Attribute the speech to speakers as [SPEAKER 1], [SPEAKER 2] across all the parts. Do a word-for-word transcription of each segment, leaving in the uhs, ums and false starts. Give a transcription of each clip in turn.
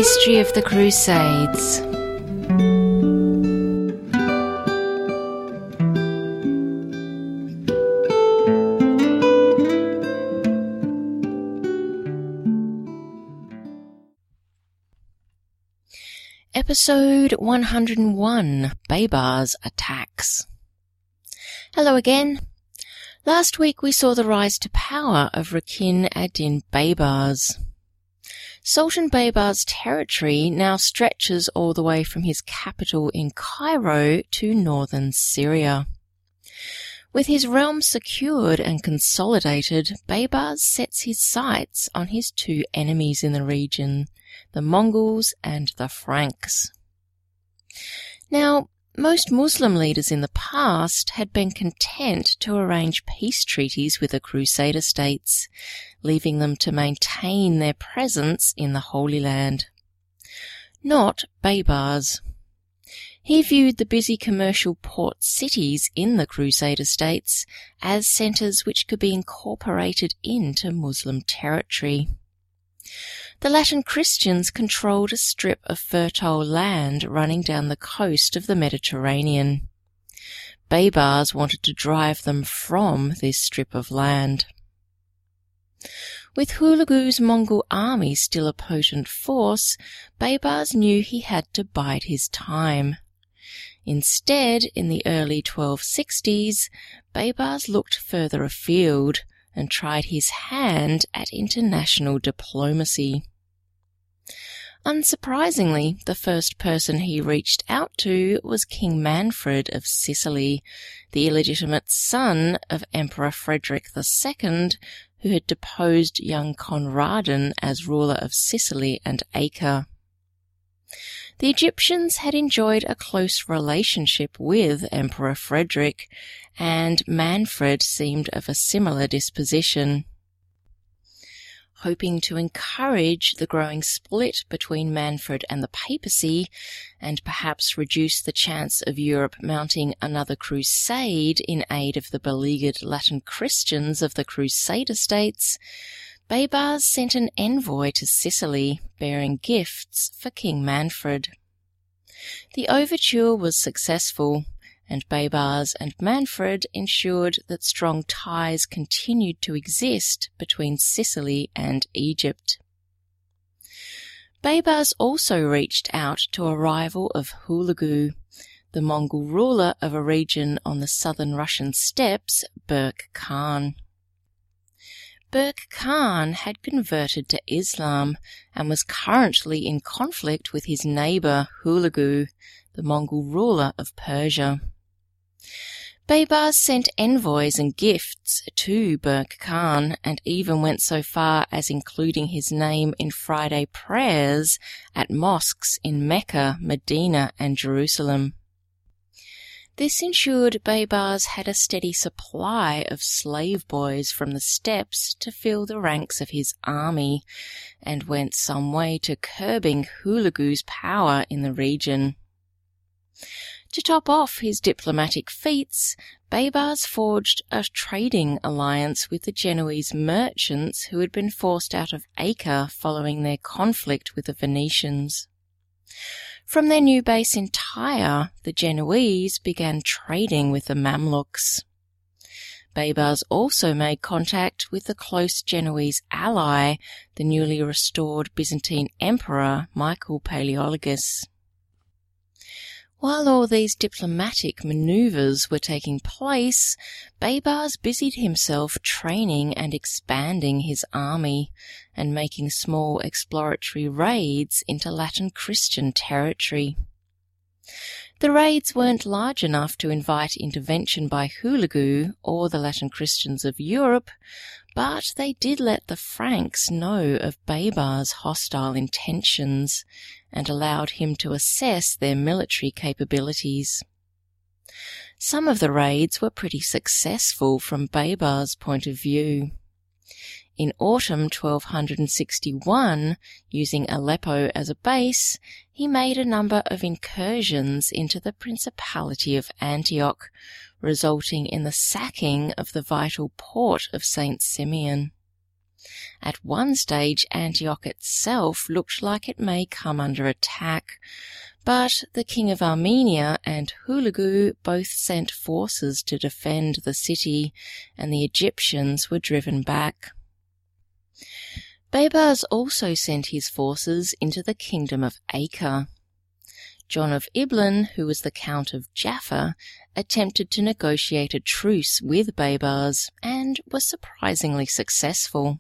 [SPEAKER 1] History of the Crusades. Episode one hundred one, Baybars Attacks. Hello again. Last week we saw the rise to power of Rakin ad-Din Baybars. Sultan Baybar's territory now stretches all the way from his capital in Cairo to northern Syria. With his realm secured and consolidated, Baybars sets his sights on his two enemies in the region, the Mongols and the Franks. Now, most Muslim leaders in the past had been content to arrange peace treaties with the Crusader states, leaving them to maintain their presence in the Holy Land. Not Baybars. He viewed the busy commercial port cities in the Crusader states as centres which could be incorporated into Muslim territory. The Latin Christians controlled a strip of fertile land running down the coast of the Mediterranean. Baybars wanted to drive them from this strip of land. With Hulagu's Mongol army still a potent force, Baybars knew he had to bide his time. Instead, in the early twelve sixties, Baybars looked further afield and tried his hand at international diplomacy. Unsurprisingly, the first person he reached out to was King Manfred of Sicily, the illegitimate son of Emperor Frederick the Second, who had deposed young Conradin as ruler of Sicily and Acre. The Egyptians had enjoyed a close relationship with Emperor Frederick, and Manfred seemed of a similar disposition. Hoping to encourage the growing split between Manfred and the papacy, and perhaps reduce the chance of Europe mounting another crusade in aid of the beleaguered Latin Christians of the Crusader states, Baybars sent an envoy to Sicily bearing gifts for King Manfred. The overture was successful, and Baybars and Manfred ensured that strong ties continued to exist between Sicily and Egypt. Baybars also reached out to a rival of Hulagu, the Mongol ruler of a region on the southern Russian steppes, Berk Khan. Berk Khan had converted to Islam and was currently in conflict with his neighbour Hulagu, the Mongol ruler of Persia. Baybars sent envoys and gifts to Berk Khan and even went so far as including his name in Friday prayers at mosques in Mecca, Medina and Jerusalem. This ensured Baybars had a steady supply of slave boys from the steppes to fill the ranks of his army, and went some way to curbing Hulagu's power in the region. To top off his diplomatic feats, Baybars forged a trading alliance with the Genoese merchants who had been forced out of Acre following their conflict with the Venetians. From their new base in Tyre, the Genoese began trading with the Mamluks. Baybars also made contact with the close Genoese ally, the newly restored Byzantine Emperor Michael Palaeologus. While all these diplomatic manoeuvres were taking place, Baybars busied himself training and expanding his army, and making small exploratory raids into Latin Christian territory. The raids weren't large enough to invite intervention by Hulagu or the Latin Christians of Europe, but they did let the Franks know of Baybars' hostile intentions, and allowed him to assess their military capabilities. Some of the raids were pretty successful from Baybars' point of view. In autumn twelve sixty-one, using Aleppo as a base, he made a number of incursions into the Principality of Antioch, resulting in the sacking of the vital port of Saint Simeon. At one stage, Antioch itself looked like it may come under attack, but the king of Armenia and Hulagu both sent forces to defend the city, and the Egyptians were driven back. Baybars also sent his forces into the kingdom of Acre. John of Iblan, who was the Count of Jaffa, attempted to negotiate a truce with Baybars and was surprisingly successful.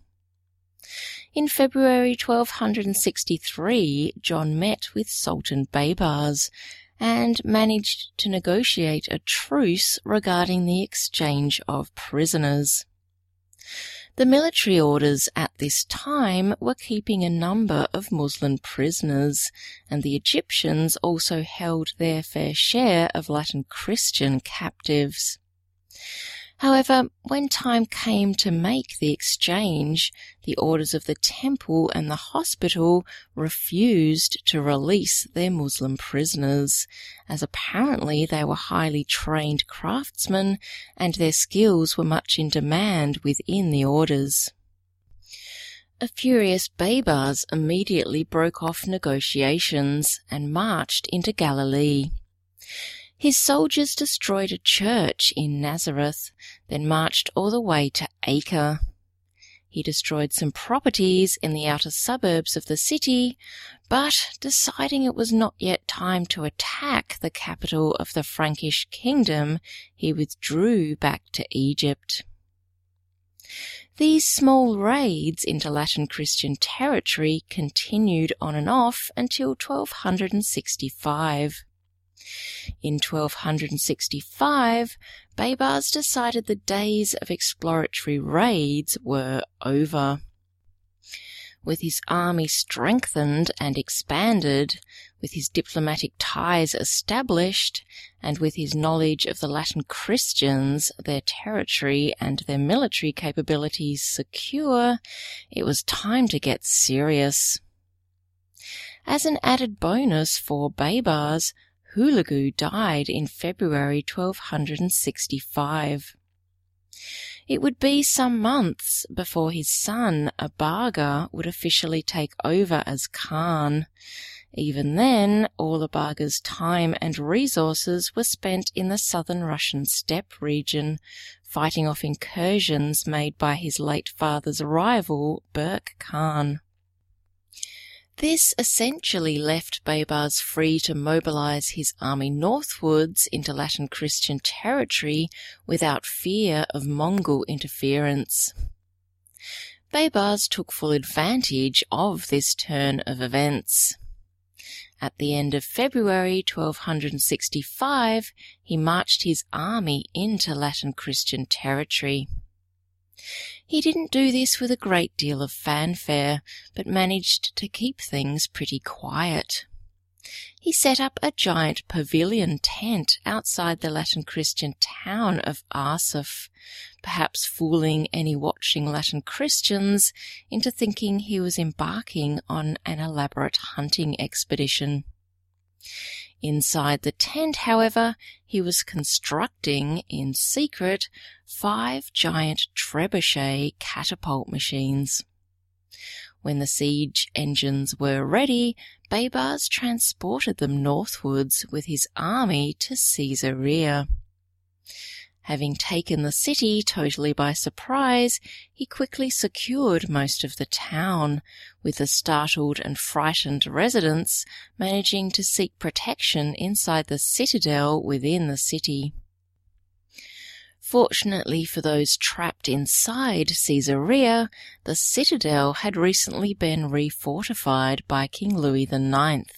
[SPEAKER 1] In February twelve sixty-three, John met with Sultan Baybars and managed to negotiate a truce regarding the exchange of prisoners. The military orders at this time were keeping a number of Muslim prisoners, and the Egyptians also held their fair share of Latin Christian captives. However, when time came to make the exchange, the orders of the temple and the hospital refused to release their Muslim prisoners, as apparently they were highly trained craftsmen and their skills were much in demand within the orders. A furious Baybars immediately broke off negotiations and marched into Galilee. His soldiers destroyed a church in Nazareth, then marched all the way to Acre. He destroyed some properties in the outer suburbs of the city, but deciding it was not yet time to attack the capital of the Frankish kingdom, he withdrew back to Egypt. These small raids into Latin Christian territory continued on and off until twelve sixty-five. In twelve sixty-five, Baybars decided the days of exploratory raids were over. With his army strengthened and expanded, with his diplomatic ties established, and with his knowledge of the Latin Christians, their territory, and their military capabilities secure, it was time to get serious. As an added bonus for Baybars, Hulagu died in February twelve sixty-five. It would be some months before his son, Abaga, would officially take over as Khan. Even then, all Abaga's time and resources were spent in the southern Russian steppe region, fighting off incursions made by his late father's rival, Berk Khan. This essentially left Baybars free to mobilize his army northwards into Latin Christian territory without fear of Mongol interference. Baybars took full advantage of this turn of events. At the end of February twelve sixty-five, he marched his army into Latin Christian territory. He didn't do this with a great deal of fanfare, but managed to keep things pretty quiet. He set up a giant pavilion tent outside the Latin Christian town of Arsuf, perhaps fooling any watching Latin Christians into thinking he was embarking on an elaborate hunting expedition. Inside the tent, however, he was constructing, in secret, five giant trebuchet catapult machines. When the siege engines were ready, Baybars transported them northwards with his army to Caesarea. Having taken the city totally by surprise, he quickly secured most of the town, with the startled and frightened residents managing to seek protection inside the citadel within the city. Fortunately for those trapped inside Caesarea, the citadel had recently been refortified by King Louis the Ninth.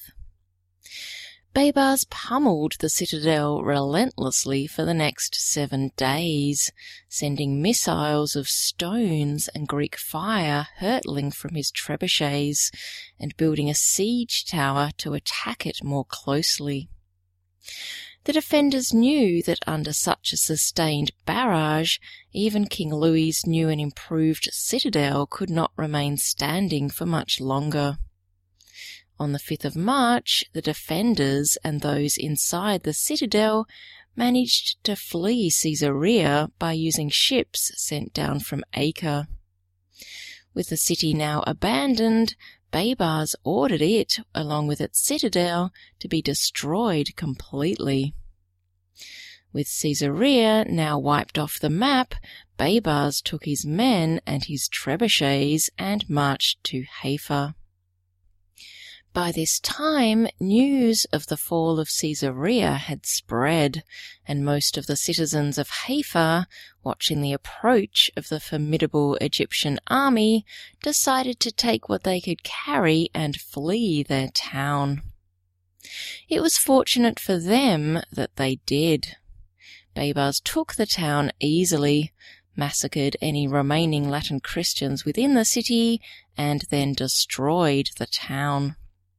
[SPEAKER 1] Baybars pummeled the citadel relentlessly for the next seven days, sending missiles of stones and Greek fire hurtling from his trebuchets, and building a siege tower to attack it more closely. The defenders knew that under such a sustained barrage, even King Louis's new and improved citadel could not remain standing for much longer. On the fifth of March, the defenders and those inside the citadel managed to flee Caesarea by using ships sent down from Acre. With the city now abandoned, Baybars ordered it, along with its citadel, to be destroyed completely. With Caesarea now wiped off the map, Baybars took his men and his trebuchets and marched to Haifa. By this time, news of the fall of Caesarea had spread, and most of the citizens of Haifa, watching the approach of the formidable Egyptian army, decided to take what they could carry and flee their town. It was fortunate for them that they did. Baybars took the town easily, massacred any remaining Latin Christians within the city, and then destroyed the town.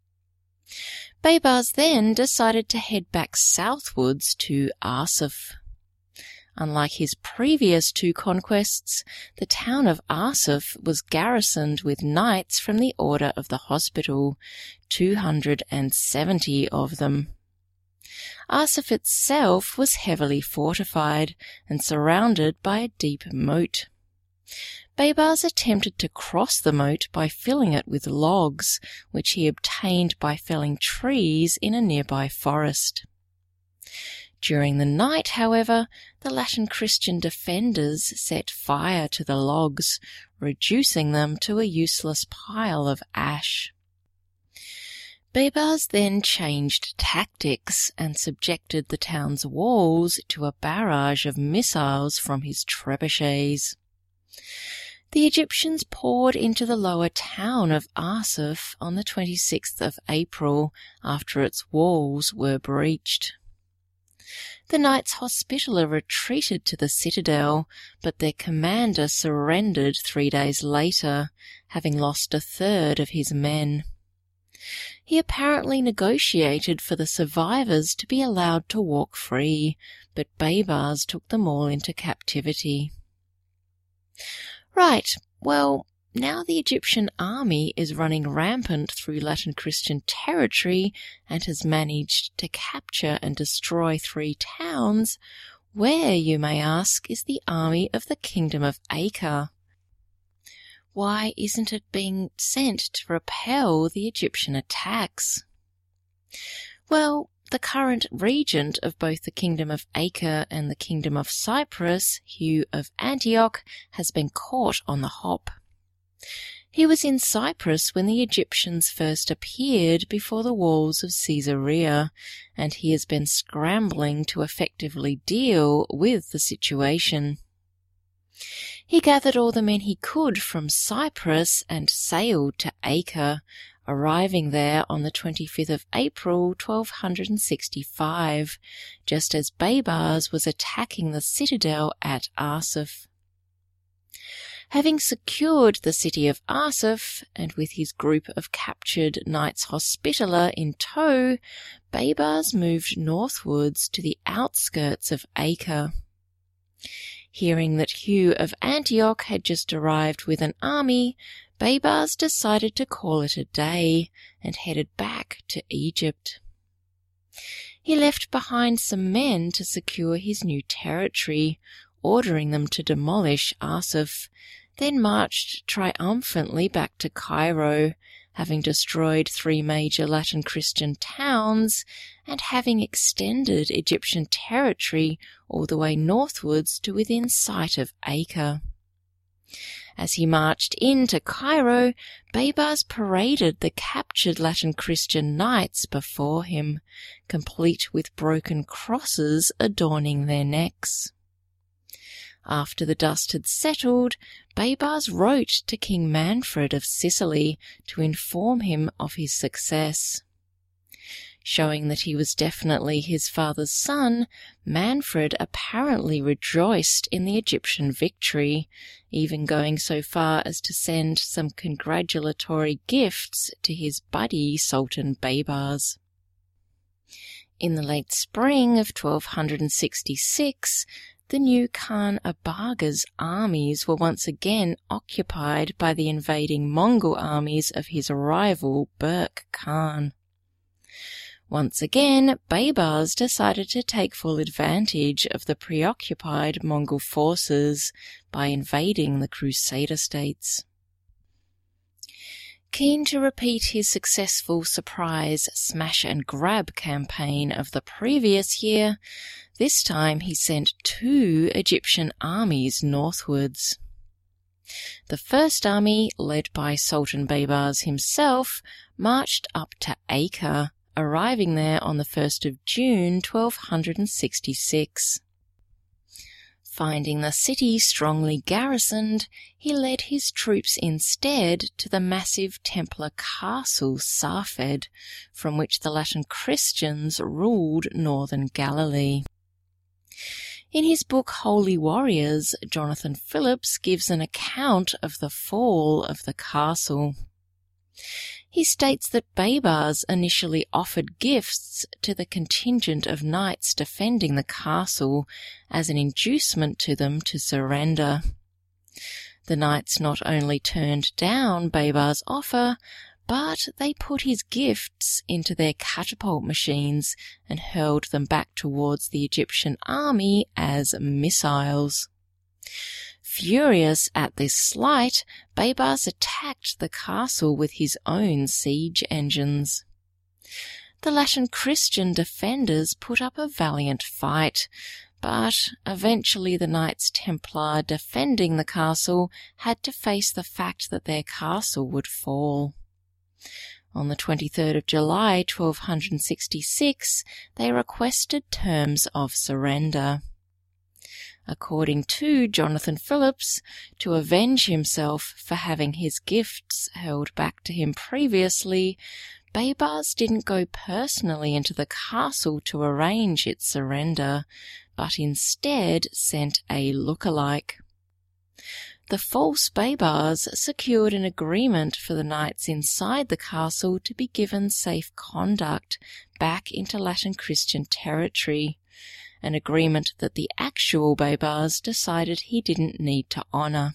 [SPEAKER 1] Baybars then decided to head back southwards to Arsuf. Unlike his previous two conquests, the town of Arsuf was garrisoned with knights from the Order of the Hospital, two hundred seventy of them. Arsuf itself was heavily fortified and surrounded by a deep moat. Baybars attempted to cross the moat by filling it with logs, which he obtained by felling trees in a nearby forest. During the night, however, the Latin Christian defenders set fire to the logs, reducing them to a useless pile of ash. Baybars then changed tactics and subjected the town's walls to a barrage of missiles from his trebuchets. The Egyptians poured into the lower town of Arsuf on the twenty-sixth of April after its walls were breached. The Knights Hospitaller retreated to the citadel, but their commander surrendered three days later, having lost a third of his men. He apparently negotiated for the survivors to be allowed to walk free, but Baybars took them all into captivity. Right, well, now the Egyptian army is running rampant through Latin Christian territory and has managed to capture and destroy three towns. Where, you may ask, is the army of the Kingdom of Acre? Why isn't it being sent to repel the Egyptian attacks? Well, the current regent of both the Kingdom of Acre and the Kingdom of Cyprus, Hugh of Antioch, has been caught on the hop. He was in Cyprus when the Egyptians first appeared before the walls of Caesarea, and he has been scrambling to effectively deal with the situation. He gathered all the men he could from Cyprus and sailed to Acre, arriving there on the twenty-fifth of April, twelve sixty-five, just as Baybars was attacking the citadel at Arsuf. Having secured the city of Arsuf, and with his group of captured Knights Hospitaller in tow, Baybars moved northwards to the outskirts of Acre. Hearing that Hugh of Antioch had just arrived with an army, Baybars decided to call it a day and headed back to Egypt. He left behind some men to secure his new territory, ordering them to demolish Arsuf, then marched triumphantly back to Cairo, having destroyed three major Latin Christian towns and having extended Egyptian territory all the way northwards to within sight of Acre. As he marched into Cairo, Baybars paraded the captured Latin Christian knights before him, complete with broken crosses adorning their necks. After the dust had settled, Baybars wrote to King Manfred of Sicily to inform him of his success. Showing that he was definitely his father's son, Manfred apparently rejoiced in the Egyptian victory, even going so far as to send some congratulatory gifts to his buddy Sultan Baybars. In the late spring of twelve sixty-six, the new Khan Abaga's armies were once again occupied by the invading Mongol armies of his rival Berke Khan. Once again, Baybars decided to take full advantage of the preoccupied Mongol forces by invading the Crusader states. Keen to repeat his successful surprise smash-and-grab campaign of the previous year, this time he sent two Egyptian armies northwards. The first army, led by Sultan Baybars himself, marched up to Acre, arriving there on the first of June twelve sixty-six. Finding the city strongly garrisoned, he led his troops instead to the massive Templar castle Safed, from which the Latin Christians ruled northern Galilee. In his book Holy Warriors, Jonathan Phillips gives an account of the fall of the castle. He states that Baybars initially offered gifts to the contingent of knights defending the castle as an inducement to them to surrender. The knights not only turned down Baybars' offer, but they put his gifts into their catapult machines and hurled them back towards the Egyptian army as missiles. Furious at this slight, Baybars attacked the castle with his own siege engines. The Latin Christian defenders put up a valiant fight, but eventually the Knights Templar defending the castle had to face the fact that their castle would fall. On the twenty-third of July twelve sixty-six, they requested terms of surrender. According to Jonathan Phillips, to avenge himself for having his gifts held back to him previously, Baybars didn't go personally into the castle to arrange its surrender, but instead sent a lookalike. The false Baybars secured an agreement for the knights inside the castle to be given safe conduct back into Latin Christian territory, an agreement that the actual Baybars decided he didn't need to honour.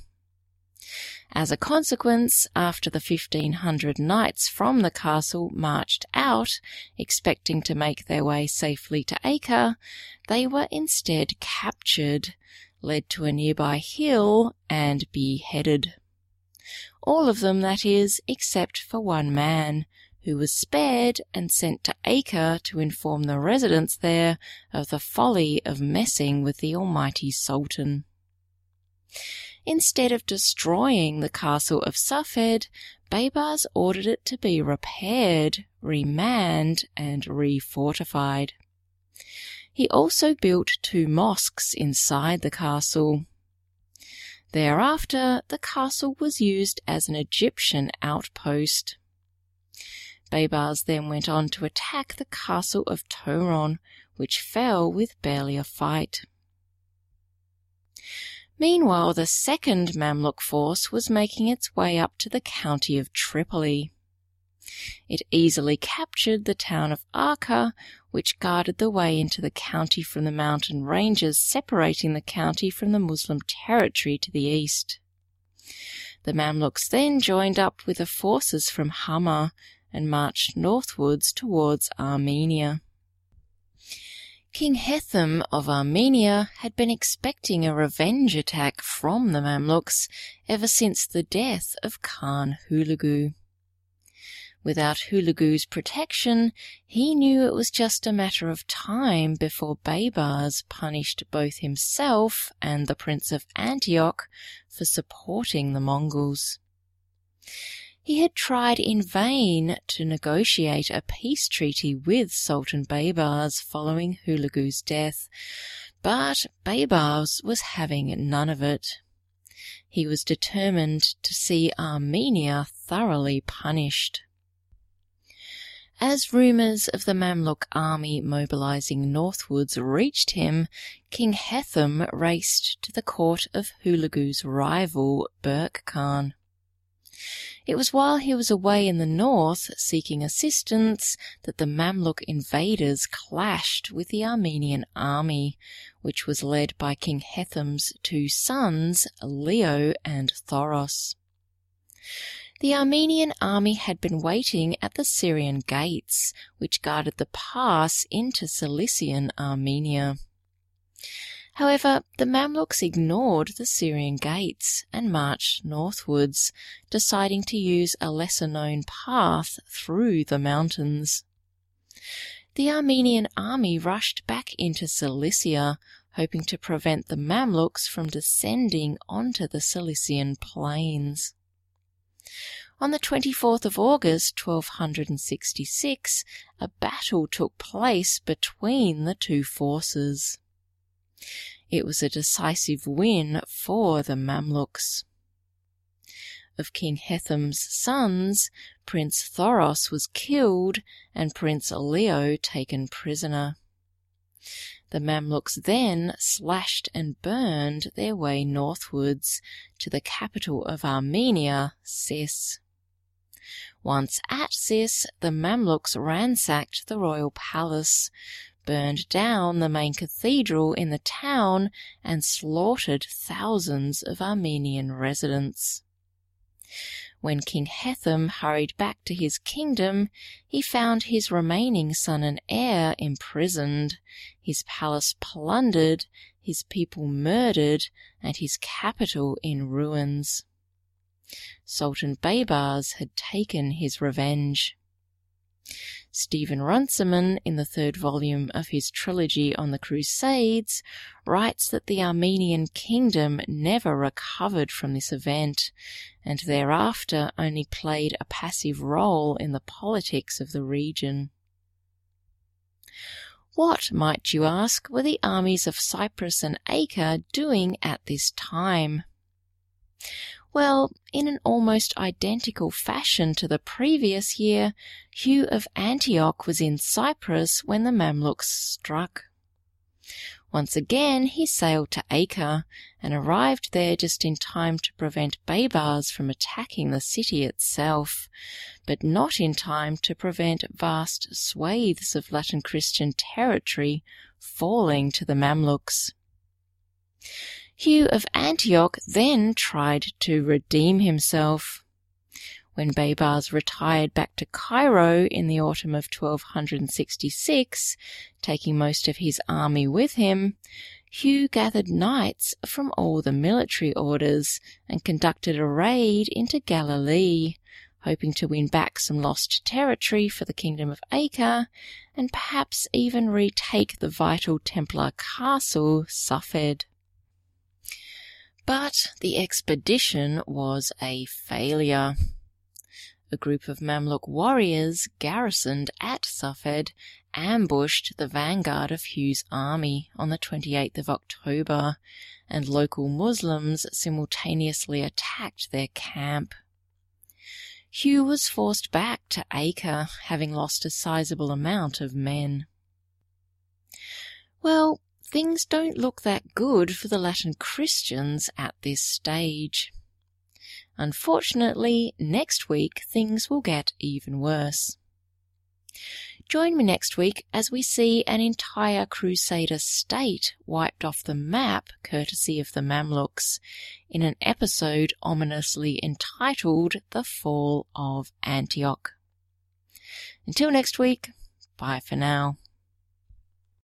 [SPEAKER 1] As a consequence, after the fifteen hundred knights from the castle marched out, expecting to make their way safely to Acre, they were instead captured, led to a nearby hill, and beheaded. All of them, that is, except for one man, who was spared and sent to Acre to inform the residents there of the folly of messing with the almighty Sultan. Instead of destroying the castle of Safed, Baybars ordered it to be repaired, remanned, and refortified. He also built two mosques inside the castle. Thereafter, the castle was used as an Egyptian outpost. Baybars then went on to attack the castle of Touron, which fell with barely a fight. Meanwhile, the second Mamluk force was making its way up to the county of Tripoli. It easily captured the town of Arka, which guarded the way into the county from the mountain ranges separating the county from the Muslim territory to the east. The Mamluks then joined up with the forces from Hama and marched northwards towards Armenia. King Hethum of Armenia had been expecting a revenge attack from the Mamluks ever since the death of Khan Hulagu. Without Hulagu's protection, he knew it was just a matter of time before Baybars punished both himself and the Prince of Antioch for supporting the Mongols. He had tried in vain to negotiate a peace treaty with Sultan Baybars following Hulagu's death, but Baybars was having none of it. He was determined to see Armenia thoroughly punished. As rumours of the Mamluk army mobilizing northwards reached him, King Hethum raced to the court of Hulagu's rival, Berk Khan. It was while he was away in the north seeking assistance that the Mamluk invaders clashed with the Armenian army, which was led by King Hethum's two sons, Leo and Thoros. The Armenian army had been waiting at the Syrian gates, which guarded the pass into Cilician Armenia. However, the Mamluks ignored the Syrian gates and marched northwards, deciding to use a lesser-known path through the mountains. The Armenian army rushed back into Cilicia, hoping to prevent the Mamluks from descending onto the Cilician plains. On the twenty-fourth of August, twelve sixty-six, a battle took place between the two forces. It was a decisive win for the Mamluks. Of King Hetham's sons, Prince Thoros was killed and Prince Leo taken prisoner. The Mamluks then slashed and burned their way northwards to the capital of Armenia, Sis. Once at Sis, the Mamluks ransacked the royal palace, burned down the main cathedral in the town, and slaughtered thousands of Armenian residents. When King Hethum hurried back to his kingdom, he found his remaining son and heir imprisoned, his palace plundered, his people murdered, and his capital in ruins. Sultan Baybars had taken his revenge. Stephen Runciman, in the third volume of his trilogy on the Crusades, writes that the Armenian kingdom never recovered from this event, and thereafter only played a passive role in the politics of the region. What, might you ask, were the armies of Cyprus and Acre doing at this time? Well, in an almost identical fashion to the previous year, Hugh of Antioch was in Cyprus when the Mamluks struck. Once again he sailed to Acre, and arrived there just in time to prevent Baybars from attacking the city itself, but not in time to prevent vast swathes of Latin Christian territory falling to the Mamluks. Hugh of Antioch then tried to redeem himself. When Baybars retired back to Cairo in the autumn of twelve sixty-six, taking most of his army with him, Hugh gathered knights from all the military orders and conducted a raid into Galilee, hoping to win back some lost territory for the Kingdom of Acre, and perhaps even retake the vital Templar castle, Safed. But the expedition was a failure. A group of Mamluk warriors garrisoned at Safed ambushed the vanguard of Hugh's army on the twenty-eighth of October, and local Muslims simultaneously attacked their camp. Hugh was forced back to Acre, having lost a sizable amount of men. Well, things don't look that good for the Latin Christians at this stage. Unfortunately, next week things will get even worse. Join me next week as we see an entire Crusader state wiped off the map courtesy of the Mamluks, in an episode ominously entitled The Fall of Antioch. Until next week, bye for now.